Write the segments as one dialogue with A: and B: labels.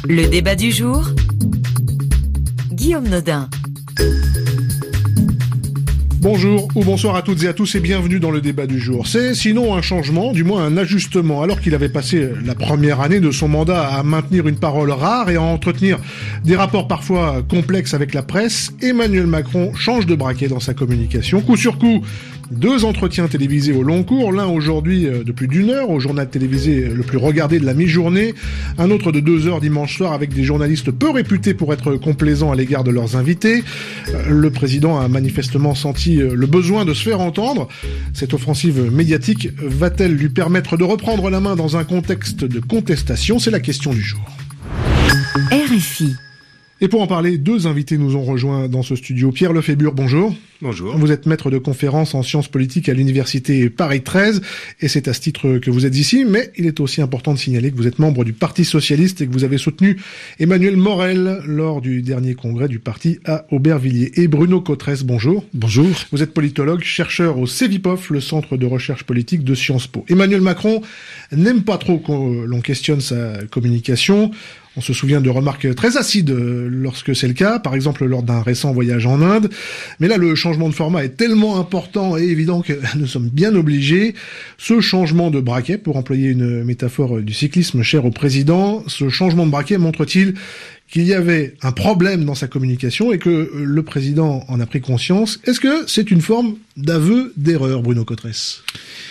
A: Le débat du jour, Guillaume Nodin.
B: Bonjour ou bonsoir à toutes et à tous et bienvenue dans le débat du jour. C'est sinon un changement, du moins un ajustement, alors qu'il avait passé la première année de son mandat à maintenir une parole rare et à entretenir des rapports parfois complexes avec la presse. Emmanuel Macron change de braquet dans sa communication. Coup sur coup, 2 entretiens télévisés au long cours, l'un aujourd'hui de plus d'1 heure au journal télévisé le plus regardé de la mi-journée, un autre de 2 heures dimanche soir avec des journalistes peu réputés pour être complaisants à l'égard de leurs invités. Le président a manifestement senti le besoin de se faire entendre. Cette offensive médiatique va-t-elle lui permettre de reprendre la main dans un contexte de contestation ? C'est la question du jour.
A: RFI.
B: Et pour en parler, 2 invités nous ont rejoints dans ce studio. Pierre Lefébure, bonjour.
C: Bonjour.
B: Vous êtes maître de conférences en sciences politiques à l'université Paris 13 et c'est à ce titre que vous êtes ici, mais il est aussi important de signaler que vous êtes membre du Parti Socialiste et que vous avez soutenu Emmanuel Morel lors du dernier congrès du parti à Aubervilliers. Et Bruno Cotresse, bonjour.
D: Bonjour.
B: Vous êtes politologue, chercheur au CEVIPOF, le centre de recherche politique de Sciences Po. Emmanuel Macron n'aime pas trop qu'on l'on questionne sa communication. On se souvient de remarques très acides lorsque c'est le cas, par exemple lors d'un récent voyage en Inde. Mais là, le changement de format est tellement important et évident que nous sommes bien obligés. Ce changement de braquet, pour employer une métaphore du cyclisme chère au président, ce changement de braquet montre-t-il qu'il y avait un problème dans sa communication et que le président en a pris conscience? Est-ce que c'est une forme d'aveu d'erreur, Bruno Cotresse ?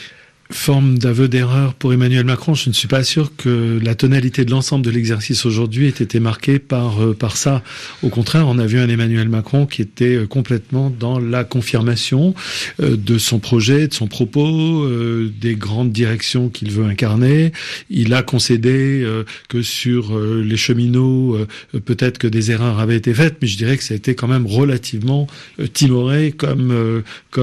D: Forme d'aveu d'erreur pour Emmanuel Macron, je ne suis pas sûr que la tonalité de l'ensemble de l'exercice aujourd'hui ait été marquée par ça. Au contraire, on a vu un Emmanuel Macron qui était complètement dans la confirmation de son projet, de son propos, des grandes directions qu'il veut incarner. Il a concédé que sur les cheminots, peut-être que des erreurs avaient été faites, mais je dirais que ça a été quand même relativement timoré comme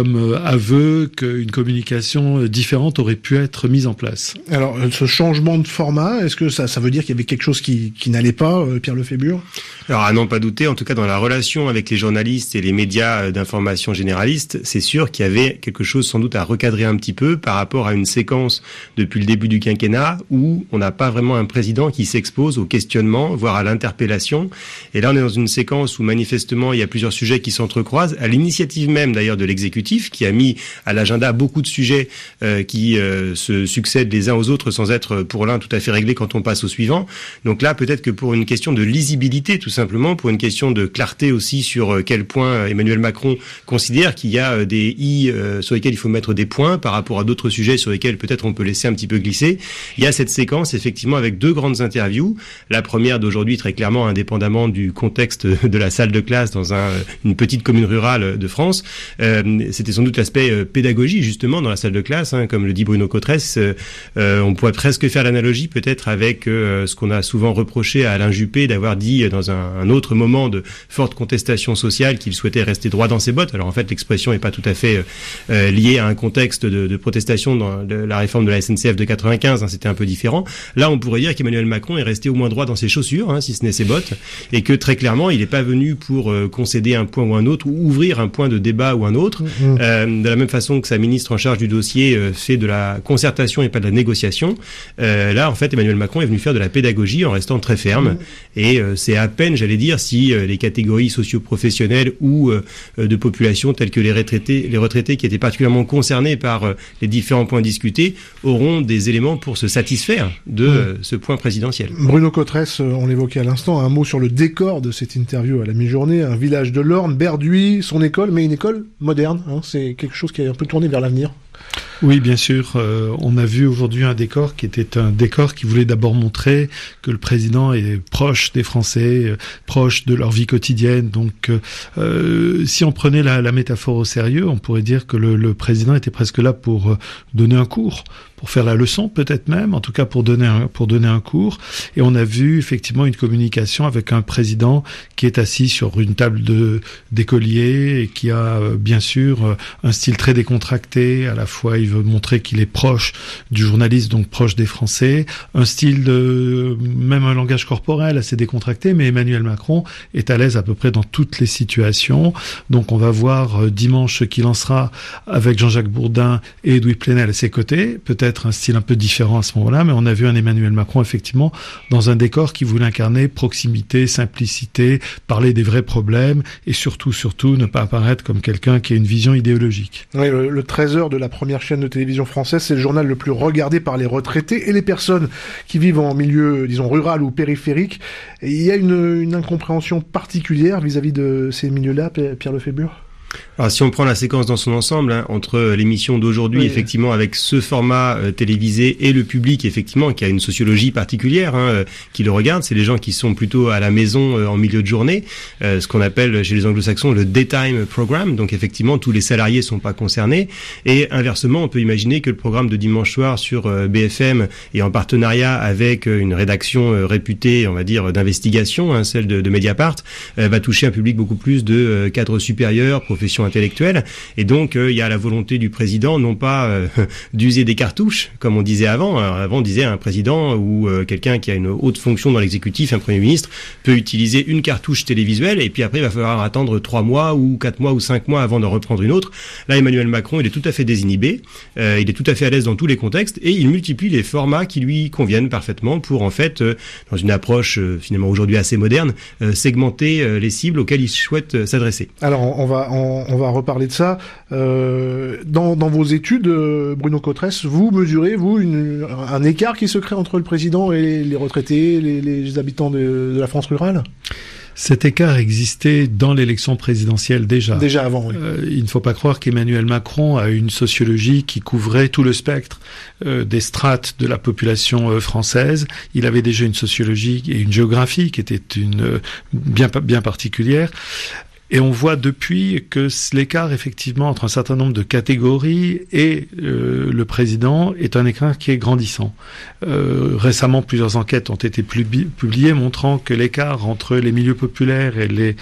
D: aveu qu'une communication différente aurait pu être mise en place.
B: Alors, ce changement de format, est-ce que ça veut dire qu'il y avait quelque chose qui n'allait pas, Pierre Lefébure ?
C: Alors, à n'en pas douter, en tout cas dans la relation avec les journalistes et les médias d'information généralistes, c'est sûr qu'il y avait quelque chose sans doute à recadrer un petit peu par rapport à une séquence depuis le début du quinquennat où on n'a pas vraiment un président qui s'expose au questionnement, voire à l'interpellation. Et là, on est dans une séquence où manifestement, il y a plusieurs sujets qui s'entrecroisent, à l'initiative même d'ailleurs de l'exécutif, qui a mis à l'agenda beaucoup de sujets qui se succèdent les uns aux autres sans être pour l'un tout à fait réglés quand on passe au suivant. Donc là, peut-être que pour une question de lisibilité, tout simplement, pour une question de clarté aussi sur quel point Emmanuel Macron considère qu'il y a des i sur lesquels il faut mettre des points par rapport à d'autres sujets sur lesquels peut-être on peut laisser un petit peu glisser. Il y a cette séquence effectivement avec 2 grandes interviews. La première d'aujourd'hui, très clairement, indépendamment du contexte de la salle de classe dans une petite commune rurale de France, c'était sans doute l'aspect pédagogie justement dans la salle de classe, comme le dit Bruno Cotresse, on pourrait presque faire l'analogie peut-être avec ce qu'on a souvent reproché à Alain Juppé d'avoir dit dans un autre moment de forte contestation sociale qu'il souhaitait rester droit dans ses bottes. Alors en fait l'expression n'est pas tout à fait liée à un contexte de protestation dans la réforme de la SNCF de 95, c'était un peu différent. Là on pourrait dire qu'Emmanuel Macron est resté au moins droit dans ses chaussures, si ce n'est ses bottes, et que très clairement il n'est pas venu pour concéder un point ou un autre, ou ouvrir un point de débat ou un autre, de la même façon que sa ministre en charge du dossier fait de la concertation et pas de la négociation. Là, en fait, Emmanuel Macron est venu faire de la pédagogie en restant très ferme. Et c'est à peine, j'allais dire, si les catégories socio-professionnelles ou de population telles que les retraités qui étaient particulièrement concernés par les différents points discutés auront des éléments pour se satisfaire de ce point présidentiel.
B: Bruno Cotresse, on l'évoquait à l'instant, un mot sur le décor de cette interview à la mi-journée. Un village de l'Orne, Berduy, son école, mais une école moderne. C'est quelque chose qui est un peu tourné vers l'avenir.
D: Oui, bien sûr. On a vu aujourd'hui un décor qui était un décor qui voulait d'abord montrer que le président est proche des Français, proche de leur vie quotidienne. Donc, si on prenait la métaphore au sérieux, on pourrait dire que le président était presque là pour donner un cours, pour faire la leçon peut-être même, en tout cas pour donner un cours. Et on a vu effectivement une communication avec un président qui est assis sur une table d'écolier et qui a bien sûr un style très décontracté. À la fois, il veut montrer qu'il est proche du journaliste, donc proche des Français. Un style même un langage corporel assez décontracté, mais Emmanuel Macron est à l'aise à peu près dans toutes les situations. Donc on va voir dimanche ce qu'il en sera avec Jean-Jacques Bourdin et Edoui Plenel à ses côtés. Peut-être peut-être un style un peu différent à ce moment-là, mais on a vu un Emmanuel Macron effectivement dans un décor qui voulait incarner proximité, simplicité, parler des vrais problèmes et surtout ne pas apparaître comme quelqu'un qui a une vision idéologique.
B: Oui, le 13h de la première chaîne de télévision française, c'est le journal le plus regardé par les retraités et les personnes qui vivent en milieu, disons, rural ou périphérique. Et il y a une incompréhension particulière vis-à-vis de ces milieux-là, Pierre Lefébure ?
C: Alors si on prend la séquence dans son ensemble, entre l'émission d'aujourd'hui, oui, effectivement, avec ce format télévisé et le public, effectivement, qui a une sociologie particulière, qui le regarde, c'est les gens qui sont plutôt à la maison en milieu de journée, ce qu'on appelle chez les anglo-saxons le daytime program, donc effectivement tous les salariés sont pas concernés, et inversement on peut imaginer que le programme de dimanche soir sur BFM et en partenariat avec une rédaction réputée, on va dire, d'investigation, celle de Mediapart, va toucher un public beaucoup plus de cadres supérieurs, professions intellectuelle, et donc il y a la volonté du président non pas d'user des cartouches comme on disait avant. Alors, avant on disait un président ou quelqu'un qui a une haute fonction dans l'exécutif, un premier ministre, peut utiliser une cartouche télévisuelle et puis après il va falloir attendre 3 mois ou 4 mois ou 5 mois avant de reprendre une autre. Là Emmanuel Macron il est tout à fait désinhibé, il est tout à fait à l'aise dans tous les contextes et il multiplie les formats qui lui conviennent parfaitement pour en fait, dans une approche finalement aujourd'hui assez moderne, segmenter les cibles auxquelles il souhaite s'adresser.
B: Alors on va reparler de ça. Dans vos études, Bruno Cotresse, vous mesurez, un écart qui se crée entre le président et les retraités, les habitants de la France rurale ?
D: Cet écart existait dans l'élection présidentielle déjà.
B: Déjà avant, oui.
D: Il ne faut pas croire qu'Emmanuel Macron a une sociologie qui couvrait tout le spectre des strates de la population française. Il avait déjà une sociologie et une géographie qui était bien particulière. Et on voit depuis que l'écart, effectivement, entre un certain nombre de catégories et le président est un écart qui est grandissant. Récemment, plusieurs enquêtes ont été publiées montrant que l'écart entre les milieux populaires et les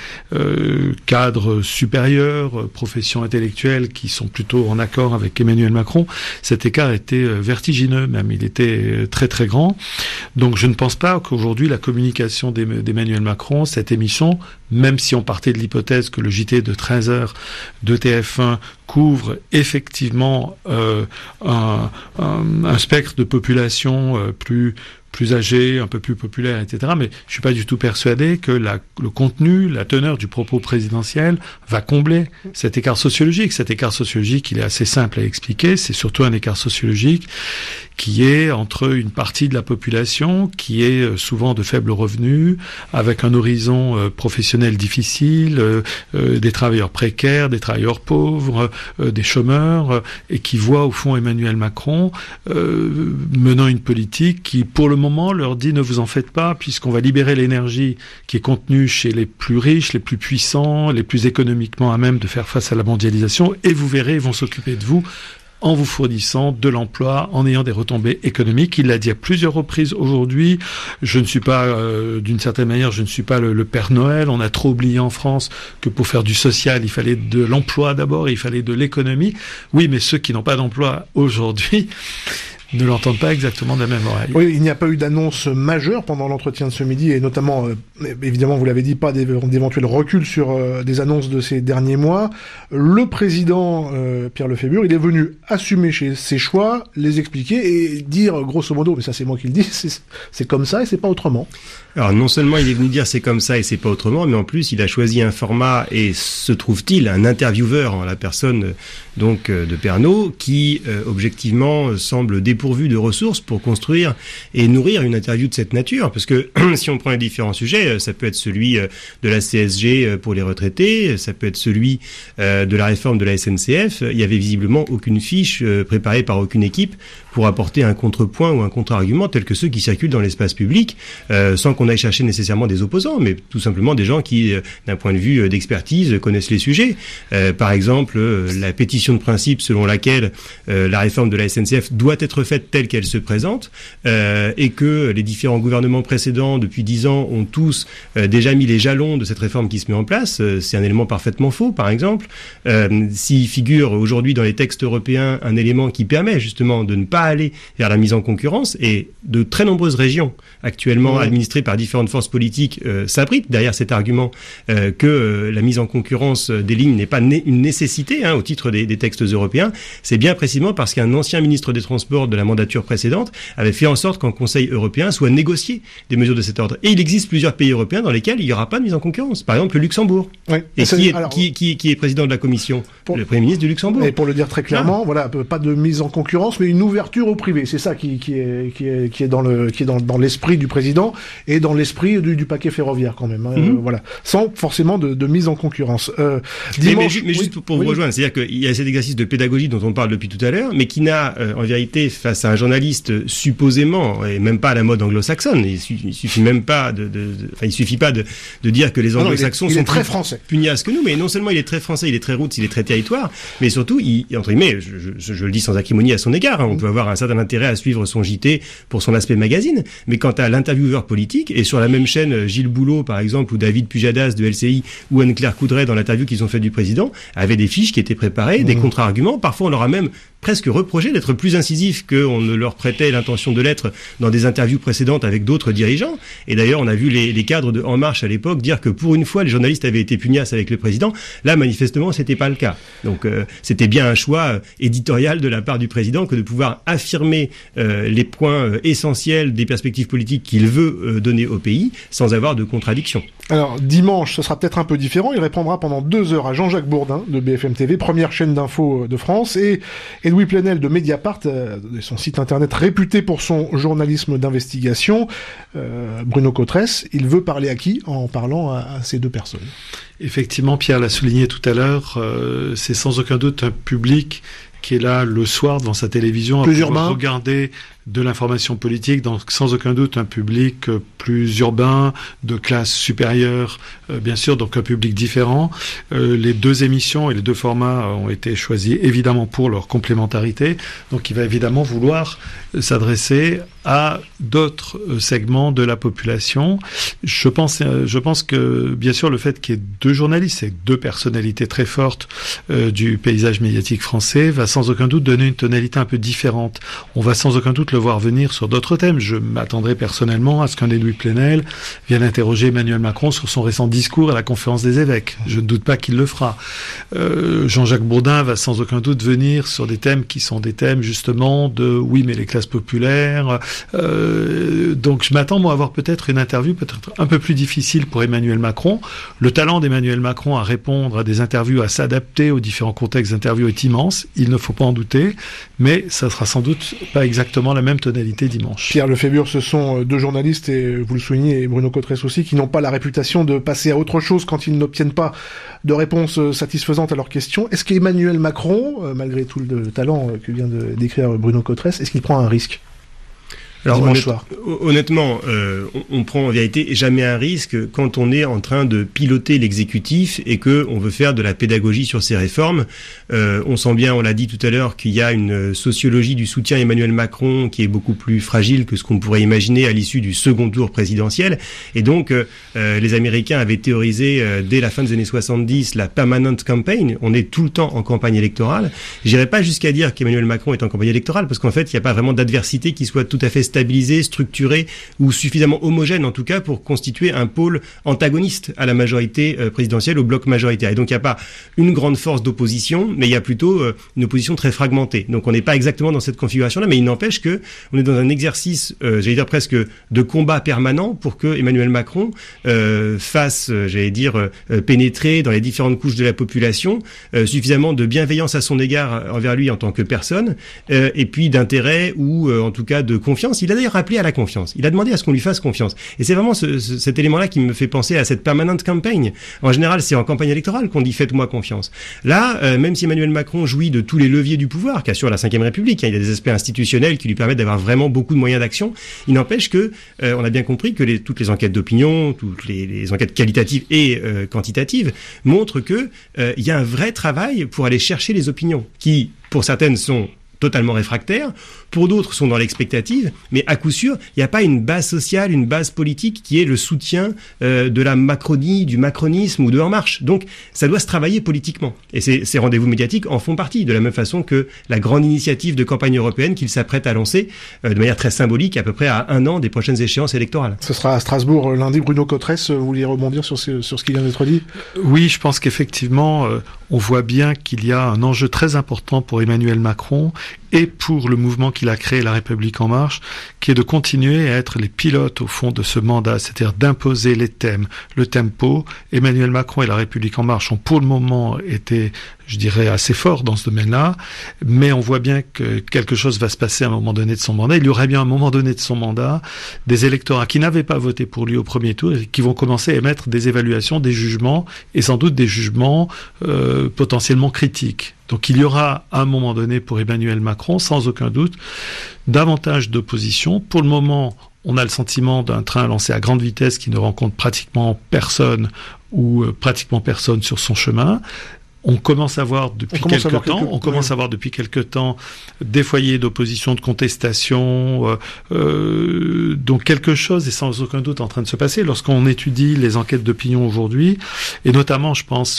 D: cadres supérieurs, professions intellectuelles qui sont plutôt en accord avec Emmanuel Macron, cet écart était vertigineux même, il était très très grand. Donc je ne pense pas qu'aujourd'hui la communication d'Emmanuel Macron, cette émission, même si on partait de l'hypothèse que le JT de 13h de TF1 couvre effectivement un spectre de population plus âgé, un peu plus populaire, etc. Mais je suis pas du tout persuadé que le contenu, la teneur du propos présidentiel va combler cet écart sociologique. Cet écart sociologique, il est assez simple à expliquer. C'est surtout un écart sociologique qui est entre une partie de la population qui est souvent de faibles revenus, avec un horizon professionnel difficile, des travailleurs précaires, des travailleurs pauvres, des chômeurs, et qui voit au fond Emmanuel Macron menant une politique qui, pour le moment, leur dit ne vous en faites pas, puisqu'on va libérer l'énergie qui est contenue chez les plus riches, les plus puissants, les plus économiquement à même de faire face à la mondialisation, et vous verrez, ils vont s'occuper de vous en vous fournissant de l'emploi, en ayant des retombées économiques. Il l'a dit à plusieurs reprises aujourd'hui. Je ne suis pas, d'une certaine manière, je ne suis pas le Père Noël. On a trop oublié en France que pour faire du social, il fallait de l'emploi d'abord, il fallait de l'économie. Oui, mais ceux qui n'ont pas d'emploi aujourd'hui ne l'entendent pas exactement de la même oreille.
B: Oui, il n'y a pas eu d'annonce majeure pendant l'entretien de ce midi, et notamment, évidemment, vous l'avez dit, pas d'éventuel recul sur des annonces de ces derniers mois. Le président, Pierre Lefébure, il est venu assumer ses choix, les expliquer et dire, grosso modo, mais ça c'est moi qui le dis, c'est comme ça et c'est pas autrement.
C: Alors non seulement il est venu dire c'est comme ça et c'est pas autrement, mais en plus il a choisi un format, et se trouve-t-il un intervieweur en la personne donc de Pernaut, qui objectivement semble dépourvu de ressources pour construire et nourrir une interview de cette nature, parce que si on prend les différents sujets, ça peut être celui de la CSG pour les retraités, ça peut être celui de la réforme de la SNCF. Il y avait visiblement aucune fiche préparée par aucune équipe pour apporter un contrepoint ou un contre-argument tel que ceux qui circulent dans l'espace public, sans qu'on aille chercher nécessairement des opposants, mais tout simplement des gens qui, d'un point de vue d'expertise, connaissent les sujets. Par exemple, la pétition de principe selon laquelle la réforme de la SNCF doit être faite telle qu'elle se présente, et que les différents gouvernements précédents, depuis 10 ans, ont tous déjà mis les jalons de cette réforme qui se met en place. C'est un élément parfaitement faux, par exemple. S'il figure aujourd'hui dans les textes européens un élément qui permet justement de ne pas pas aller vers la mise en concurrence, et de très nombreuses régions actuellement administrées par différentes forces politiques s'abritent derrière cet argument que la mise en concurrence des lignes n'est pas une nécessité au titre des textes européens. C'est bien précisément parce qu'un ancien ministre des Transports de la mandature précédente avait fait en sorte qu'en Conseil européen soient négociées des mesures de cet ordre. Et il existe plusieurs pays européens dans lesquels il n'y aura pas de mise en concurrence. Par exemple, le Luxembourg. Oui. Et qui est président de la Commission ? Le Premier ministre du Luxembourg.
B: Et pour le dire très clairement, voilà, pas de mise en concurrence, mais une ouverture au privé. C'est ça qui est dans l'esprit du président et dans l'esprit du paquet ferroviaire quand même. Voilà, sans forcément de mise en concurrence.
C: Dimanche, mais juste pour vous rejoindre, c'est-à-dire qu'il y a cet exercice de pédagogie dont on parle depuis tout à l'heure, mais qui n'a en vérité face à un journaliste supposément et même pas à la mode anglo-saxonne. Il suffit même pas il suffit pas de dire que les anglo-saxons sont
B: très français,
C: pugnaces que nous, mais non seulement il est très français, il est très roots, il est très territoire, mais surtout, entre guillemets, je le dis sans acrimonie à son égard, on peut avoir un certain intérêt à suivre son JT pour son aspect magazine, mais quant à l'intervieweur politique, et sur la même chaîne, Gilles Boulot, par exemple, ou David Pujadas de LCI, ou Anne-Claire Coudray dans l'interview qu'ils ont fait du président, avaient des fiches qui étaient préparées, des contre-arguments, parfois on leur a même presque reproché d'être plus incisif qu'on ne leur prêtait l'intention de l'être dans des interviews précédentes avec d'autres dirigeants. Et d'ailleurs, on a vu les cadres de En Marche à l'époque dire que pour une fois, les journalistes avaient été pugnaces avec le président. Là, manifestement, c'était pas le cas. Donc, c'était bien un choix éditorial de la part du président que de pouvoir affirmer les points essentiels des perspectives politiques qu'il veut donner au pays sans avoir de contradiction.
B: Alors, dimanche, ce sera peut-être un peu différent. Il répondra pendant 2 heures à Jean-Jacques Bourdin de BFM TV, première chaîne d'info de France, et Louis Plenel de Mediapart, son site internet réputé pour son journalisme d'investigation. Bruno Cotresse, il veut parler à qui en parlant à ces deux personnes?
D: Effectivement, Pierre l'a souligné tout à l'heure, c'est sans aucun doute un public qui est là le soir devant sa télévision à regarder de l'information politique, donc sans aucun doute un public plus urbain, de classe supérieure, bien sûr, donc un public différent. Les deux émissions et les deux formats ont été choisis évidemment pour leur complémentarité, donc il va évidemment vouloir s'adresser à d'autres segments de la population. Je pense que, bien sûr, le fait qu'il y ait deux journalistes et deux personnalités très fortes du paysage médiatique français va sans aucun doute donner une tonalité un peu différente. On va sans aucun doute le voir venir sur d'autres thèmes. Je m'attendrai personnellement à ce qu'un des Louis Plenel vienne interroger Emmanuel Macron sur son récent discours à la conférence des évêques. Je ne doute pas qu'il le fera. Jean-Jacques Bourdin va sans aucun doute venir sur des thèmes qui sont des thèmes justement de oui mais les classes populaires. Donc je m'attends moi à avoir peut-être une interview peut-être un peu plus difficile pour Emmanuel Macron. Le talent d'Emmanuel Macron à répondre à des interviews, à s'adapter aux différents contextes d'interview est immense. Il ne faut pas en douter, mais ça sera sans doute pas exactement la même tonalité dimanche.
B: Pierre Lefébure, ce sont deux journalistes, et vous le soulignez, et Bruno Cotresse aussi, qui n'ont pas la réputation de passer à autre chose quand ils n'obtiennent pas de réponse satisfaisante à leurs questions. Est-ce qu'Emmanuel Macron, malgré tout le talent que vient de décrire Bruno Cotresse, est-ce qu'il prend un risque ?
C: Alors honnêtement, on prend en vérité jamais un risque quand on est en train de piloter l'exécutif et que on veut faire de la pédagogie sur ces réformes. On sent bien, on l'a dit tout à l'heure, qu'il y a une sociologie du soutien à Emmanuel Macron qui est beaucoup plus fragile que ce qu'on pourrait imaginer à l'issue du second tour présidentiel. Et donc, les Américains avaient théorisé dès la fin des années 70 la permanent campaign. On est tout le temps en campagne électorale. J'irai pas jusqu'à dire qu'Emmanuel Macron est en campagne électorale parce qu'en fait, il n'y a pas vraiment d'adversité qui soit tout à fait stabilisé, structuré ou suffisamment homogène en tout cas pour constituer un pôle antagoniste à la majorité présidentielle, au bloc majoritaire. Et donc il n'y a pas une grande force d'opposition, mais il y a plutôt une opposition très fragmentée. Donc on n'est pas exactement dans cette configuration-là, mais il n'empêche que on est dans un exercice, j'allais dire presque de combat permanent pour que Emmanuel Macron fasse, pénétrer dans les différentes couches de la population suffisamment de bienveillance à son égard envers lui en tant que personne, et puis d'intérêt ou en tout cas de confiance. Il a d'ailleurs appelé à la confiance. Il a demandé à ce qu'on lui fasse confiance. Et c'est vraiment cet élément-là qui me fait penser à cette permanent campaign. En général, c'est en campagne électorale qu'on dit « faites-moi confiance ». Là, même si Emmanuel Macron jouit de tous les leviers du pouvoir qu'assure la Ve République, il y a des aspects institutionnels qui lui permettent d'avoir vraiment beaucoup de moyens d'action, il n'empêche que on a bien compris que toutes les enquêtes d'opinion, toutes les enquêtes qualitatives et quantitatives montrent que il y a un vrai travail pour aller chercher les opinions qui, pour certaines, sont totalement réfractaires. Pour d'autres, sont dans l'expectative. Mais à coup sûr, il n'y a pas une base sociale, une base politique qui est le soutien de la Macronie, du macronisme ou de En Marche. Donc, ça doit se travailler politiquement. Et ces rendez-vous médiatiques en font partie, de la même façon que la grande initiative de campagne européenne qu'il s'apprête à lancer de manière très symbolique, à peu près à 1 an des prochaines échéances électorales.
B: Ce sera à Strasbourg lundi. Bruno Cotresse, vous vouliez rebondir sur ce qui vient d'être dit ?
D: Oui, je pense qu'effectivement, on voit bien qu'il y a un enjeu très important pour Emmanuel Macron et pour le mouvement qu'il a créé, La République En Marche, qui est de continuer à être les pilotes, au fond, de ce mandat, c'est-à-dire d'imposer les thèmes, le tempo. Emmanuel Macron et La République En Marche ont pour le moment été, je dirais, assez forts dans ce domaine-là, mais on voit bien que quelque chose va se passer à un moment donné de son mandat. Il y aurait bien à un moment donné de son mandat des électorats qui n'avaient pas voté pour lui au premier tour et qui vont commencer à émettre des évaluations, des jugements, et sans doute des jugements potentiellement critiques. Donc il y aura à un moment donné pour Emmanuel Macron, sans aucun doute, davantage d'opposition. Pour le moment, on a le sentiment d'un train lancé à grande vitesse qui ne rencontre pratiquement personne ou pratiquement personne sur son chemin. On commence à voir depuis quelques temps des foyers d'opposition, de contestation, donc quelque chose est sans aucun doute en train de se passer lorsqu'on étudie les enquêtes d'opinion aujourd'hui, et notamment, je pense,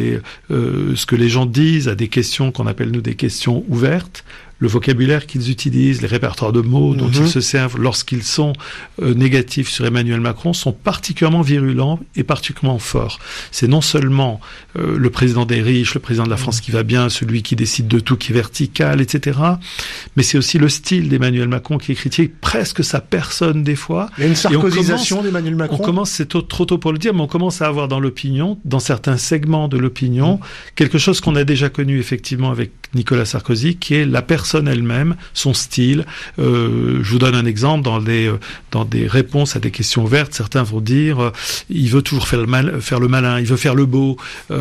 D: ce que les gens disent à des questions qu'on appelle nous des questions ouvertes. Le vocabulaire qu'ils utilisent, les répertoires de mots dont ils se servent lorsqu'ils sont négatifs sur Emmanuel Macron sont particulièrement virulents et particulièrement forts. C'est non seulement le président des riches, le président de la France qui va bien, celui qui décide de tout, qui est vertical, etc. Mais c'est aussi le style d'Emmanuel Macron qui est critiqué, presque sa personne des fois.
B: Il y a une sarkozisation d'Emmanuel Macron.
D: C'est trop tôt pour le dire, mais on commence à avoir dans l'opinion, dans certains segments de l'opinion, quelque chose qu'on a déjà connu effectivement avec Nicolas Sarkozy, qui est la personne elle-même, son style. Je vous donne un exemple dans des réponses à des questions ouvertes. Certains vont dire il veut toujours faire le malin, il veut faire le beau,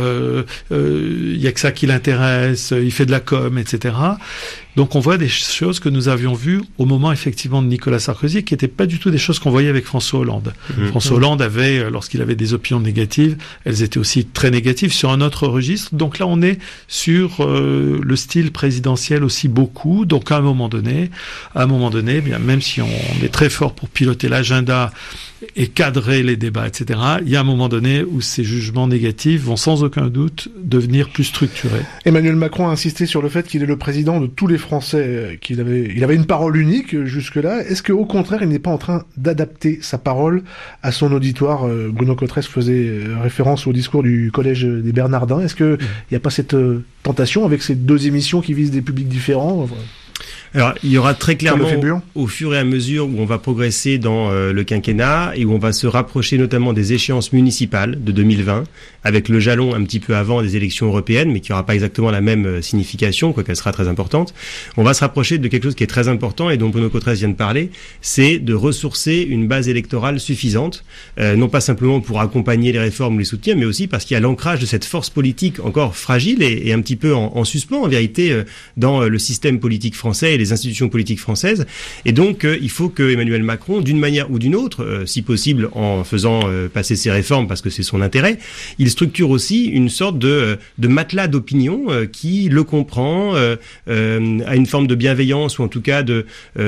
D: il y a que ça qui l'intéresse, il fait de la com, etc. Donc on voit des choses que nous avions vues au moment effectivement de Nicolas Sarkozy, qui n'étaient pas du tout des choses qu'on voyait avec François Hollande. François Hollande avait, lorsqu'il avait des opinions négatives, elles étaient aussi très négatives sur un autre registre. Donc là on est sur le style présidentiel aussi beaucoup. Donc à un moment donné, bien, même si on est très fort pour piloter l'agenda et cadrer les débats, etc., il y a un moment donné où ces jugements négatifs vont sans aucun doute devenir plus structurés.
B: Emmanuel Macron a insisté sur le fait qu'il est le président de tous les Français, il avait une parole unique jusque-là. Est-ce qu'au contraire, il n'est pas en train d'adapter sa parole à son auditoire ? Bruno Cotresse faisait référence au discours du Collège des Bernardins. Est-ce qu'il n'y a pas cette tentation avec ces deux émissions qui visent des publics différents ?
C: Alors, il y aura très clairement, au fur et à mesure où on va progresser dans le quinquennat et où on va se rapprocher notamment des échéances municipales de 2020, avec le jalon un petit peu avant des élections européennes, mais qui n'aura pas exactement la même signification, quoiqu'elle sera très importante. On va se rapprocher de quelque chose qui est très important et dont Bruno Cotresse vient de parler, c'est de ressourcer une base électorale suffisante, non pas simplement pour accompagner les réformes ou les soutenir, mais aussi parce qu'il y a l'ancrage de cette force politique encore fragile et un petit peu en suspens, en vérité, dans le système politique français et les institutions politiques françaises. Et donc, il faut que Emmanuel Macron, d'une manière ou d'une autre, si possible en faisant passer ses réformes parce que c'est son intérêt, il structure aussi une sorte de matelas d'opinion qui le comprend, a une forme de bienveillance ou en tout cas de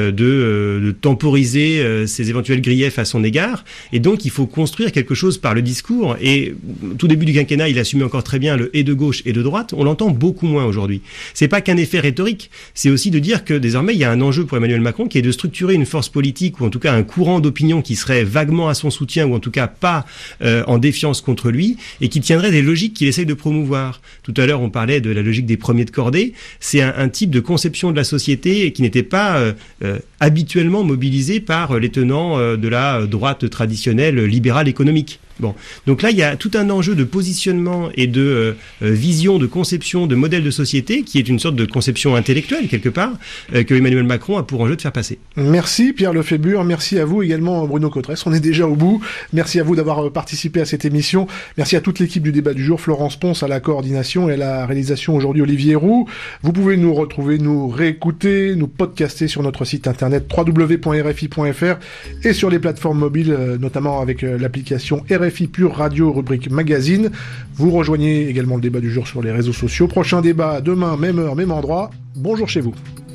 C: temporiser ses éventuels griefs à son égard. Et donc, il faut construire quelque chose par le discours. Et tout début du quinquennat, il assumait encore très bien le et de gauche et de droite. On l'entend beaucoup moins aujourd'hui. C'est pas qu'un effet rhétorique, c'est aussi de dire que désormais, il y a un enjeu pour Emmanuel Macron qui est de structurer une force politique ou en tout cas un courant d'opinion qui serait vaguement à son soutien ou en tout cas pas en défiance contre lui et qui tiendrait des logiques qu'il essaye de promouvoir. Tout à l'heure, on parlait de la logique des premiers de cordée. C'est un type de conception de la société qui n'était pas habituellement mobilisé par les tenants de la droite traditionnelle libérale économique. Bon, donc là il y a tout un enjeu de positionnement et de vision, de conception, de modèle de société qui est une sorte de conception intellectuelle quelque part que Emmanuel Macron a pour enjeu de faire passer.
B: Merci Pierre Lefébure, merci à vous également Bruno Cotresse, on est déjà au bout. Merci à vous d'avoir participé à cette émission. Merci à toute l'équipe du débat du jour, Florence Ponce à la coordination et à la réalisation aujourd'hui Olivier Roux. Vous pouvez nous retrouver, nous réécouter, nous podcaster sur notre site internet www.rfi.fr et sur les plateformes mobiles, notamment avec l'application RFI Pure Radio, rubrique magazine. Vous rejoignez également le débat du jour sur les réseaux sociaux. Prochain débat demain, même heure, même endroit. Bonjour chez vous.